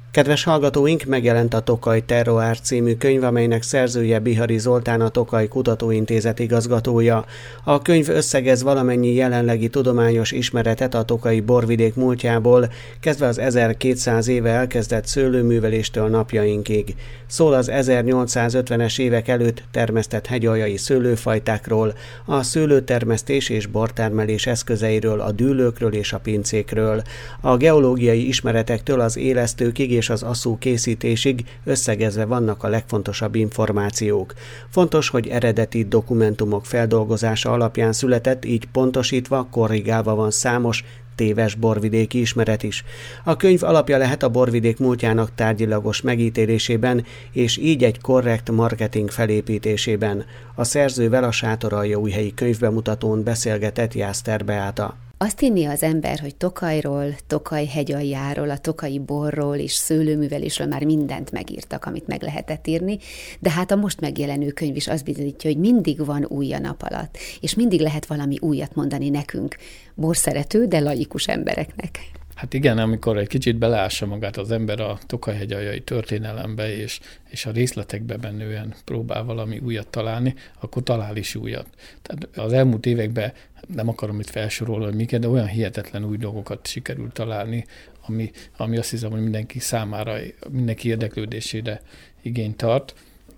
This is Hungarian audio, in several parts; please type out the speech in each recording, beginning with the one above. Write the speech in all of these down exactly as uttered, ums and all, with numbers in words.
Kedves hallgatóink, megjelent a Tokaj Terroár című könyv, amelynek szerzője Bihari Zoltán, a Tokaj Kutatóintézet igazgatója. A könyv összegez valamennyi jelenlegi tudományos ismeretet a tokaji borvidék múltjából, kezdve az ezerkétszáz éve elkezdett szőlőműveléstől napjainkig. Szól az ezernyolcszázötvenes évek előtt termesztett hegyaljai szőlőfajtákról, a szőlőtermesztés és bortermelés eszközeiről, a dűlőkről és a pincékről. A geológiai ismeretektől az élesztőkig és az asszú készítésig összegezve vannak a legfontosabb információk. Fontos, hogy eredeti dokumentumok feldolgozása alapján született, így pontosítva, korrigálva van számos téves borvidéki ismeret is. A könyv alapja lehet a borvidék múltjának tárgyilagos megítélésében, és így egy korrekt marketing felépítésében. A szerzővel a Sátoraljaújhelyi könyvbemutatón beszélgetett Jászter Beáta. Azt hinni az ember, hogy Tokajról, Tokaj hegyaljáról, a tokaji borról és szőlőművelésről már mindent megírtak, amit meg lehetett írni, de hát a most megjelenő könyv is azt bizonyítja, hogy mindig van új a nap alatt, és mindig lehet valami újat mondani nekünk, borszerető, de laikus embereknek. Hát igen, amikor egy kicsit beleássa magát az ember a Tokaj hegyaljai történelembe, és, és a részletekbe menően próbál valami újat találni, akkor talál is újat. Tehát az elmúlt években nem akarom itt felsorolni, hogy miket, de olyan hihetetlen új dolgokat sikerült találni, ami, ami azt hiszem, hogy mindenki számára, mindenki érdeklődésére igényt tart.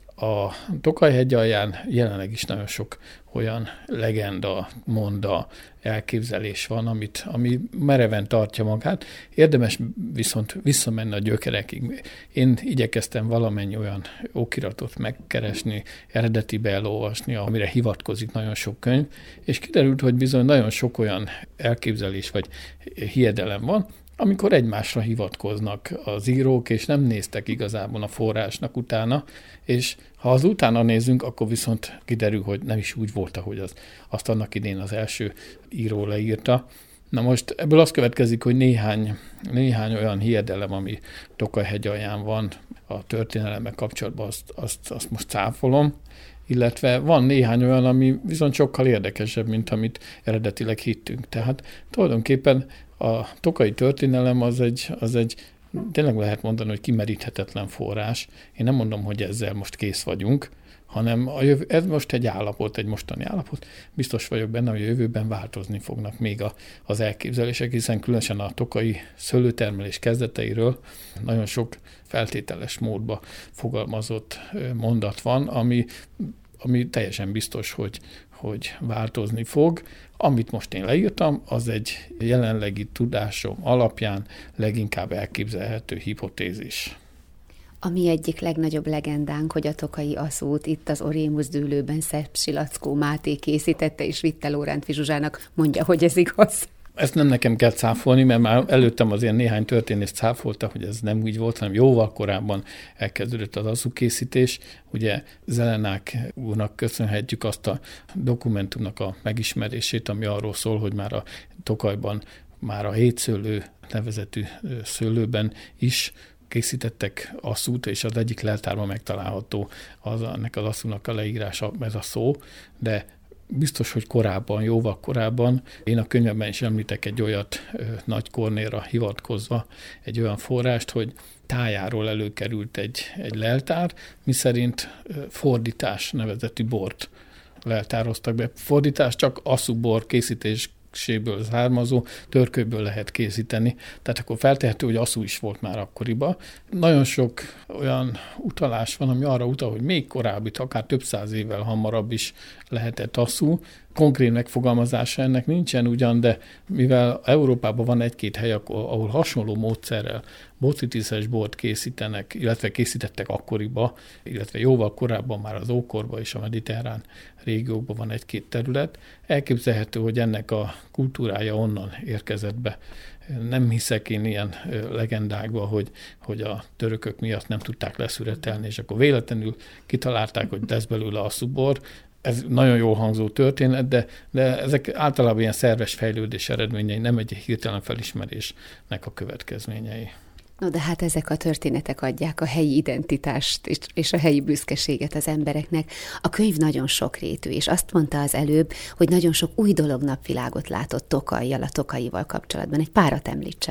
A Tokaj hegyalján jelenleg is nagyon sok olyan legenda, monda, elképzelés van, amit, ami mereven tartja magát. Érdemes viszont visszamenni a gyökerekig. Én igyekeztem valamennyi olyan okiratot megkeresni, eredetibe elolvasni, amire hivatkozik nagyon sok könyv, és kiderült, hogy bizony nagyon sok olyan elképzelés vagy hiedelem van, amikor egymásra hivatkoznak az írók, és nem néztek igazából a forrásnak utána, és ha az utána nézzünk, akkor viszont kiderül, hogy nem is úgy volt, ahogy az, azt annak idén az első író leírta. Na most ebből az következik, hogy néhány, néhány olyan hiedelem, ami Tokaj hegyalján van a történelemmel kapcsolatban, azt, azt, azt most cáfolom, illetve van néhány olyan, ami viszont sokkal érdekesebb, mint amit eredetileg hittünk. Tehát tulajdonképpen a tokaji történelem az egy, az egy, tényleg lehet mondani, hogy kimeríthetetlen forrás. Én nem mondom, hogy ezzel most kész vagyunk, hanem a jövő, ez most egy állapot, egy mostani állapot. Biztos vagyok benne, hogy a jövőben változni fognak még a, az elképzelések, hiszen különösen a tokaji szőlőtermelés kezdeteiről nagyon sok feltételes módba fogalmazott mondat van, ami, ami teljesen biztos, hogy, hogy változni fog. Amit most én leírtam, az egy jelenlegi tudásom alapján leginkább elképzelhető hipotézis. A mi egyik legnagyobb legendánk, hogy a tokaji asszút itt az Orémus dűlőben Szepsi Lackó Máté készítette, és vitte Lórántfi Zsuzsának, mondja, hogy ez igaz. Ezt nem nekem kell cáfolni, mert már előttem azért néhány történész cáfolta, hogy ez nem úgy volt, hanem jóval korábban elkezdődött az asszúkészítés. Ugye Zelenák úrnak köszönhetjük azt a dokumentumnak a megismerését, ami arról szól, hogy már a Tokajban, már a hétszőlő nevezetű szőlőben is készítettek asszút, és az egyik leltárban megtalálható az, ennek az asszúnak a leírása, ez a szó, de biztos, hogy korábban, jóval korábban, én a könyvemben is említek egy olyat Nagy Kornélra hivatkozva, egy olyan forrást, hogy tájáról előkerült egy, egy leltár, miszerint fordítás nevezetű bort leltároztak be. Fordítás csak asszúbor készítés séből származó törkőből lehet készíteni. Tehát akkor feltehető, hogy asszú is volt már akkoriban. Nagyon sok olyan utalás van, ami arra utal, hogy még korábbi, akár több száz évvel hamarabb is lehetett asszú. Konkrét megfogalmazása ennek nincsen ugyan, de mivel Európában van egy-két hely, ahol hasonló módszerrel bocitíszes bort készítenek, illetve készítettek akkoriban, illetve jóval korábban már az ókorban és a mediterrán régiókban van egy-két terület, elképzelhető, hogy ennek a kultúrája onnan érkezett be. Nem hiszek én ilyen legendákba, hogy, hogy a törökök miatt nem tudták leszüretelni, és akkor véletlenül kitalálták, hogy lesz belőle asszúbor. Ez nagyon jól hangzó történet, de, de ezek általában ilyen szerves fejlődés eredményei, nem egy hirtelen felismerésnek a következményei. No, de hát ezek a történetek adják a helyi identitást és, és a helyi büszkeséget az embereknek. A könyv nagyon sokrétű, és azt mondta az előbb, hogy nagyon sok új dolog napvilágot látott Tokajjal, a Tokajival kapcsolatban. Egy párat említsen meg.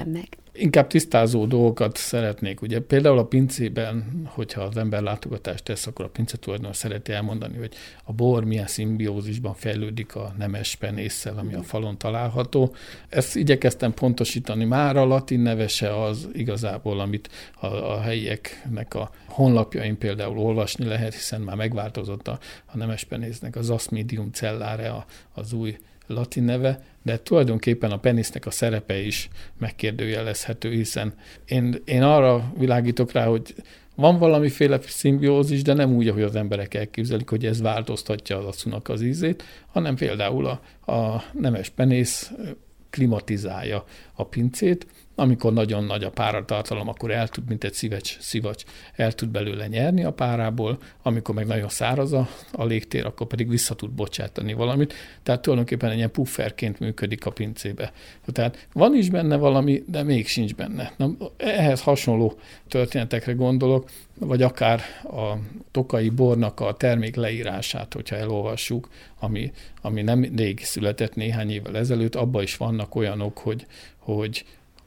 Inkább tisztázó dolgokat szeretnék. Ugye például a pincében, hogyha az ember látogatást tesz, akkor a pincetulajdonos szereti elmondani, hogy a bor milyen szimbiózisban fejlődik a nemes penésszel, ami a falon található. Ezt igyekeztem pontosítani. Már a latin nevese az igazából, amit a, a helyieknek a honlapjain például olvasni lehet, hiszen már megváltozott a, a nemes penésznek az Asmidium cellare a, az új latin neve, de tulajdonképpen a penisznek a szerepe is megkérdőjelezhető, hiszen én, én arra világítok rá, hogy van valamiféle szimbiózis, de nem úgy, ahogy az emberek elképzelik, hogy ez változtatja az asszúnak az ízét, hanem például a, a nemes penész klimatizálja a pincét. Amikor nagyon nagy a páratartalom, akkor el tud, mint egy szívecs, szivacs, el tud belőle nyerni a párából, amikor meg nagyon száraz a, a légtér, akkor pedig vissza tud bocsátani valamit. Tehát tulajdonképpen egy ilyen pufferként működik a pincébe. Tehát van is benne valami, de még sincs benne. Na, ehhez hasonló történetekre gondolok, vagy akár a tokaji bornak a termék leírását, hogyha elolvassuk, ami, ami nem rég született néhány évvel ezelőtt, abban is vannak olyanok, hogy, hogy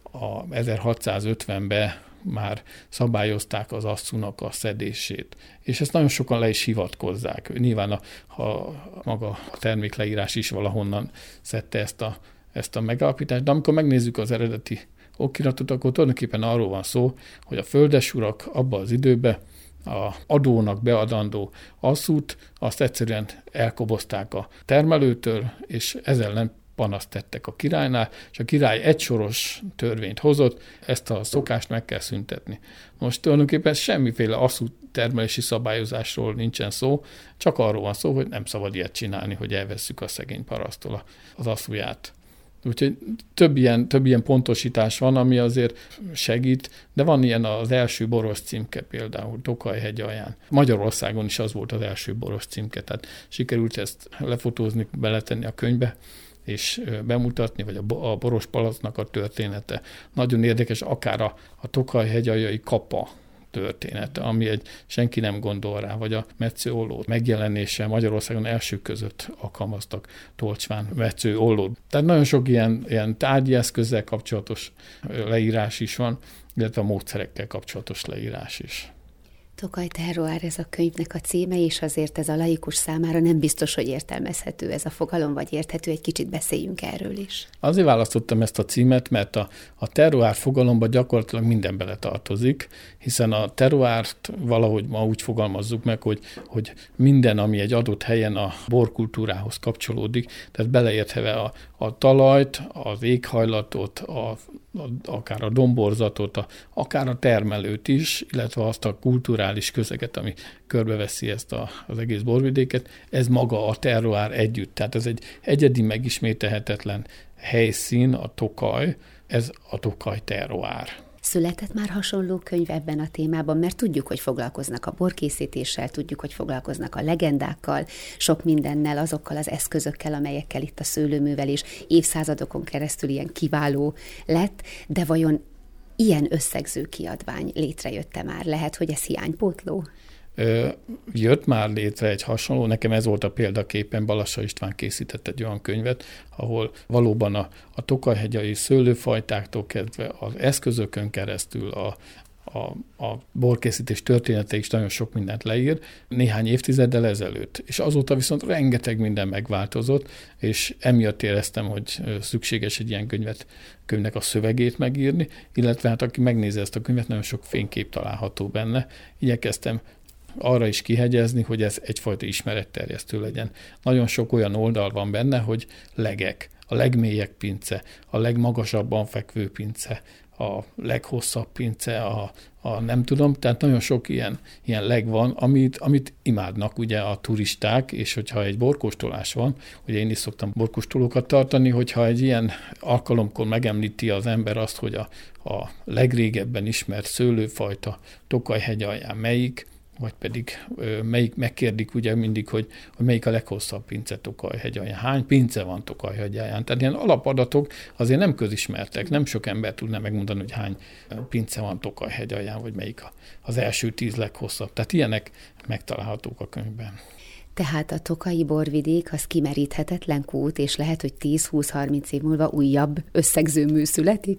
a ezerhatszázötvenben már szabályozták az asszúnak a szedését. És ezt nagyon sokan le is hivatkozzák. Nyilván a, a maga a termékleírás is valahonnan szedte ezt a, ezt a megállapítást, de amikor megnézzük az eredeti okiratot, akkor tulajdonképpen arról van szó, hogy a földesurak abban az időben a adónak beadandó asszút, azt egyszerűen elkobozták a termelőtől, és ezzel nem panaszt tettek a királynál, és a király egysoros törvényt hozott, ezt a szokást meg kell szüntetni. Most tulajdonképpen semmiféle asszú termelési szabályozásról nincsen szó, csak arról van szó, hogy nem szabad ilyet csinálni, hogy elvesszük a szegény parasztól az asszúját. Úgyhogy több ilyen, több ilyen pontosítás van, ami azért segít, de van ilyen az első boros címke például Tokaj-hegy alján. Magyarországon is az volt az első boros címke, tehát sikerült ezt lefotózni, beletenni a könyvbe, és bemutatni, vagy a boros palacnak a története. Nagyon érdekes, akár a, a Tokaj-hegy aljai kapa története, ami egy senki nem gondol rá, vagy a metszőolló megjelenése Magyarországon elsők között alkalmaztak tolcsván metszőollót. Tehát nagyon sok ilyen, ilyen tárgyi eszközzel kapcsolatos leírás is van, illetve a módszerekkel kapcsolatos leírás is. Tokaj terroár ez a könyvnek a címe, és azért ez a laikus számára nem biztos, hogy értelmezhető ez a fogalom, vagy érthető, egy kicsit beszéljünk erről is. Azért választottam ezt a címet, mert a, a terroár fogalomban gyakorlatilag minden bele tartozik, hiszen a terroárt valahogy ma úgy fogalmazzuk meg, hogy, hogy minden, ami egy adott helyen a borkultúrához kapcsolódik, tehát beleértve a, a talajt, az éghajlatot, a, a, akár a domborzatot, a, akár a termelőt is, illetve azt a kulturális közeget, ami körbeveszi ezt a, az egész borvidéket, ez maga a terroár együtt. Tehát ez egy egyedi, megismételhetetlen helyszín, a Tokaj, ez a Tokaj terroár. Született már hasonló könyv ebben a témában, mert tudjuk, hogy foglalkoznak a borkészítéssel, tudjuk, hogy foglalkoznak a legendákkal, sok mindennel, azokkal az eszközökkel, amelyekkel itt a szőlőművel is évszázadokon keresztül ilyen kiváló lett, de vajon ilyen összegző kiadvány létrejött-e már? Lehet, hogy ez hiánypótló? Ö, jött már létre egy hasonló, nekem ez volt a példaképen, Balassa István készített egy olyan könyvet, ahol valóban a, a tokaj-hegyai szőlőfajtáktól kezdve az eszközökön keresztül a, a, a borkészítés története is nagyon sok mindent leír, néhány évtizeddel ezelőtt. És azóta viszont rengeteg minden megváltozott, és emiatt éreztem, hogy szükséges egy ilyen könyvet, könyvnek a szövegét megírni, illetve hát aki megnézi ezt a könyvet, nagyon sok fénykép található benne. Igyekeztem arra is kihegyezni, hogy ez egyfajta ismeretterjesztő legyen. Nagyon sok olyan oldal van benne, hogy legek, a legmélyebb pince, a legmagasabban fekvő pince, a leghosszabb pince, a, a nem tudom, tehát nagyon sok ilyen, ilyen leg van, amit, amit imádnak ugye a turisták, és hogyha egy borkóstolás van, ugye én is szoktam borkóstolókat tartani, hogyha egy ilyen alkalomkor megemlíti az ember azt, hogy a, a legrégebben ismert szőlőfajta Tokaj-hegy alján melyik, vagy pedig ö, melyik, megkérdik ugye mindig, hogy, hogy melyik a leghosszabb pince Tokaj-hegy alján. Hány pince van Tokaj-hegy alján? Tehát ilyen alapadatok azért nem közismertek, nem sok ember tudná megmondani, hogy hány pince van Tokaj-hegy alján, vagy melyik a, az első tíz leghosszabb. Tehát ilyenek megtalálhatók a könyvben. Tehát a tokaji borvidék az kimeríthetetlen kút, és lehet, hogy tíz-húsz-harminc év múlva újabb összegzőmű születik?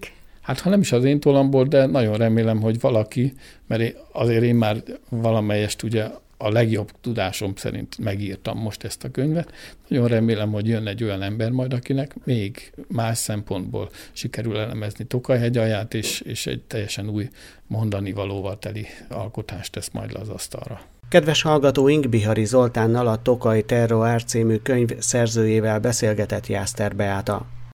Hát ha nem is az én tollamból, de nagyon remélem, hogy valaki, mert én, azért én már valamelyest ugye a legjobb tudásom szerint megírtam most ezt a könyvet. Nagyon remélem, hogy jön egy olyan ember majd, akinek még más szempontból sikerül elemezni Tokaj-hegyalját, és, és egy teljesen új mondani valóval teli alkotást tesz majd le az asztalra. Kedves hallgatóink, Bihari Zoltánnal, a Tokaj Terroár című könyv szerzőjével beszélgetett Jászter Beáta.